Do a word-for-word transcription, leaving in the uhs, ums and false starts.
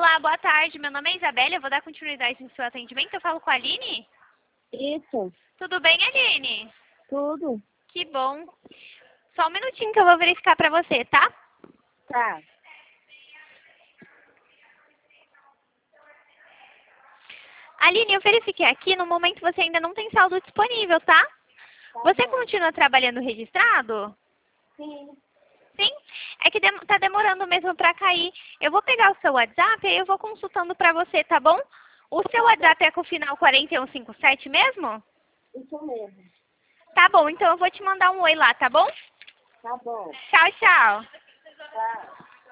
Olá, boa tarde. Meu nome é Isabela, eu vou dar continuidade no seu atendimento. Eu falo com a Aline? Isso, Tudo bem, Aline? tudo. Que bom. Só um minutinho que eu vou verificar pra você, tá? Tá. Aline, eu verifiquei aqui, no momento você ainda não tem saldo disponível, tá? Tá Você bom. continua trabalhando registrado? Sim. Sim? É que dem tá demorando mesmo pra cair. Eu vou pegar o seu WhatsApp e eu vou consultando pra você, tá bom? O seu WhatsApp é com o final quarenta e um cinquenta e sete mesmo? Isso mesmo. Tá bom, então eu vou te mandar um oi lá, tá bom? Tá bom. Tchau, tchau. Tá.